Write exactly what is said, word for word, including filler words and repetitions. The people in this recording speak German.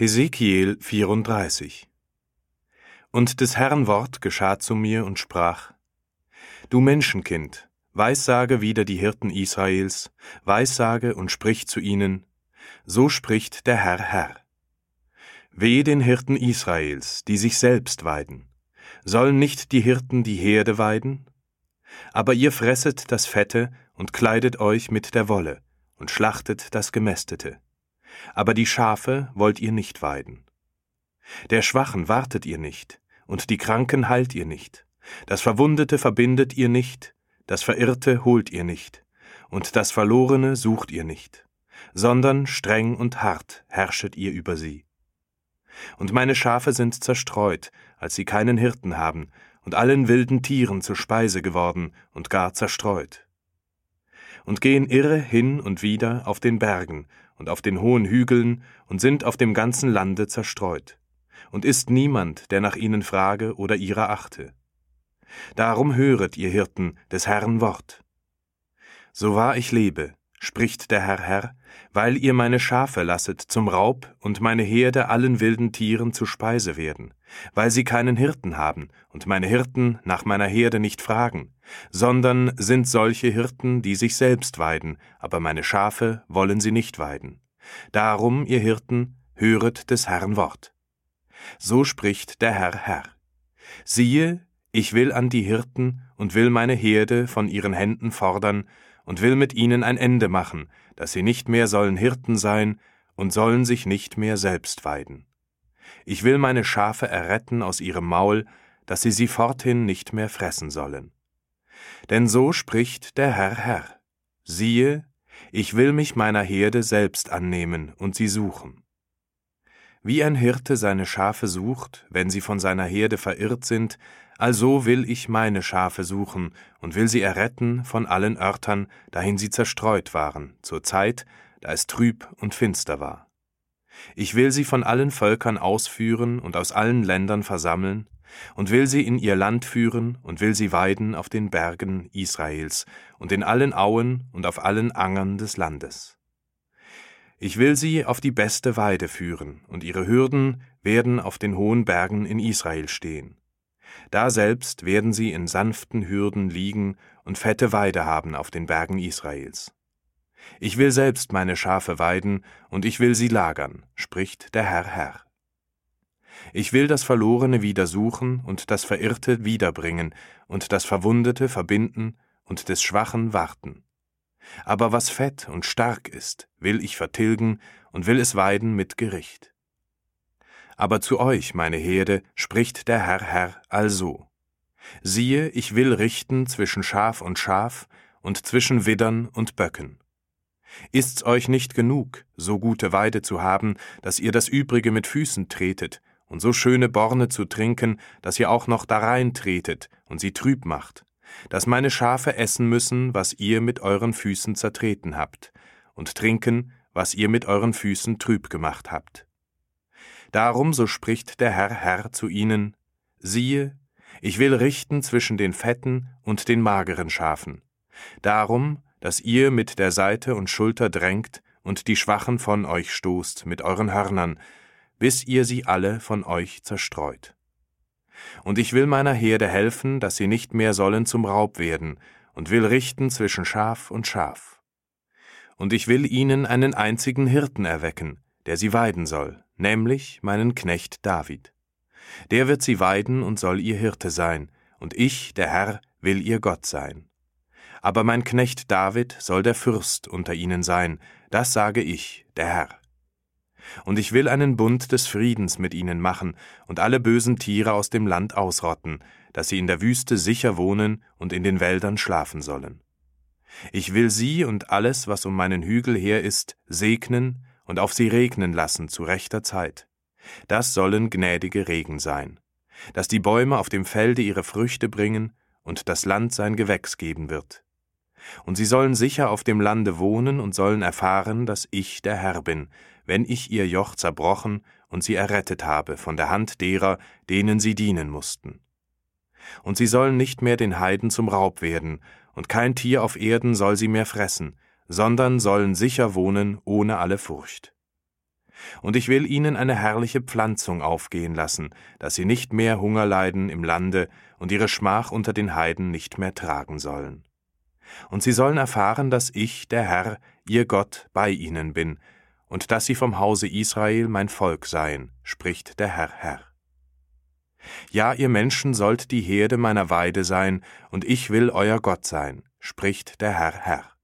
Hesekiel vierunddreißig. Und des Herrn Wort geschah zu mir und sprach: Du Menschenkind, weissage wider die Hirten Israels, weissage und sprich zu ihnen: So spricht der Herr, Herr. Wehe den Hirten Israels, die sich selbst weiden. Sollen nicht die Hirten die Herde weiden? Aber ihr fresset das Fette und kleidet euch mit der Wolle und schlachtet das Gemästete. Aber die Schafe wollt ihr nicht weiden. Der Schwachen wartet ihr nicht, und die Kranken heilt ihr nicht. Das Verwundete verbindet ihr nicht, das Verirrte holt ihr nicht, und das Verlorene sucht ihr nicht, sondern streng und hart herrschet ihr über sie. Und meine Schafe sind zerstreut, als sie keinen Hirten haben, und allen wilden Tieren zur Speise geworden und gar zerstreut. Und gehen irre hin und wieder auf den Bergen und auf den hohen Hügeln und sind auf dem ganzen Lande zerstreut. Und ist niemand, der nach ihnen frage oder ihrer achte. Darum höret, ihr Hirten, des Herrn Wort. So wahr ich lebe, spricht der Herr, Herr, weil ihr meine Schafe lasset zum Raub und meine Herde allen wilden Tieren zu Speise werden, weil sie keinen Hirten haben und meine Hirten nach meiner Herde nicht fragen, sondern sind solche Hirten, die sich selbst weiden, aber meine Schafe wollen sie nicht weiden. Darum, ihr Hirten, höret des Herrn Wort. So spricht der Herr, Herr. Siehe, ich will an die Hirten und will meine Herde von ihren Händen fordern und will mit ihnen ein Ende machen, dass sie nicht mehr sollen Hirten sein und sollen sich nicht mehr selbst weiden. Ich will meine Schafe erretten aus ihrem Maul, dass sie sie forthin nicht mehr fressen sollen. Denn so spricht der Herr, Herr. Siehe, ich will mich meiner Herde selbst annehmen und sie suchen. Wie ein Hirte seine Schafe sucht, wenn sie von seiner Herde verirrt sind, also will ich meine Schafe suchen und will sie erretten von allen Örtern, dahin sie zerstreut waren, zur Zeit, da es trüb und finster war. Ich will sie von allen Völkern ausführen und aus allen Ländern versammeln und will sie in ihr Land führen und will sie weiden auf den Bergen Israels und in allen Auen und auf allen Angern des Landes. Ich will sie auf die beste Weide führen, und ihre Hürden werden auf den hohen Bergen in Israel stehen. Da selbst werden sie in sanften Hürden liegen und fette Weide haben auf den Bergen Israels. Ich will selbst meine Schafe weiden, und ich will sie lagern, spricht der Herr, Herr. Ich will das Verlorene wieder suchen und das Verirrte wiederbringen und das Verwundete verbinden und des Schwachen warten. Aber was fett und stark ist, will ich vertilgen und will es weiden mit Gericht. Aber zu euch, meine Herde, spricht der Herr, Herr, also: Siehe, ich will richten zwischen Schaf und Schaf und zwischen Widdern und Böcken. Ist's euch nicht genug, so gute Weide zu haben, dass ihr das Übrige mit Füßen tretet, und so schöne Borne zu trinken, dass ihr auch noch darein tretet und sie trüb macht, dass meine Schafe essen müssen, was ihr mit euren Füßen zertreten habt, und trinken, was ihr mit euren Füßen trüb gemacht habt. Darum, so spricht der Herr, Herr zu ihnen: Siehe, ich will richten zwischen den fetten und den mageren Schafen. Darum, dass ihr mit der Seite und Schulter drängt und die Schwachen von euch stoßt mit euren Hörnern, bis ihr sie alle von euch zerstreut. Und ich will meiner Herde helfen, dass sie nicht mehr sollen zum Raub werden, und will richten zwischen Schaf und Schaf. Und ich will ihnen einen einzigen Hirten erwecken, der sie weiden soll, nämlich meinen Knecht David. Der wird sie weiden und soll ihr Hirte sein, und ich, der Herr, will ihr Gott sein. Aber mein Knecht David soll der Fürst unter ihnen sein, das sage ich, der Herr. Und ich will einen Bund des Friedens mit ihnen machen und alle bösen Tiere aus dem Land ausrotten, dass sie in der Wüste sicher wohnen und in den Wäldern schlafen sollen. Ich will sie und alles, was um meinen Hügel her ist, segnen und auf sie regnen lassen zu rechter Zeit. Das sollen gnädige Regen sein, dass die Bäume auf dem Felde ihre Früchte bringen und das Land sein Gewächs geben wird. Und sie sollen sicher auf dem Lande wohnen und sollen erfahren, dass ich der Herr bin, wenn ich ihr Joch zerbrochen und sie errettet habe von der Hand derer, denen sie dienen mussten. Und sie sollen nicht mehr den Heiden zum Raub werden, und kein Tier auf Erden soll sie mehr fressen, sondern sollen sicher wohnen ohne alle Furcht. Und ich will ihnen eine herrliche Pflanzung aufgehen lassen, dass sie nicht mehr Hunger leiden im Lande und ihre Schmach unter den Heiden nicht mehr tragen sollen. Und sie sollen erfahren, dass ich, der Herr, ihr Gott, bei ihnen bin, und dass sie vom Hause Israel mein Volk seien, spricht der Herr, Herr. Ja, ihr Menschen sollt die Herde meiner Weide sein, und ich will euer Gott sein, spricht der Herr, Herr.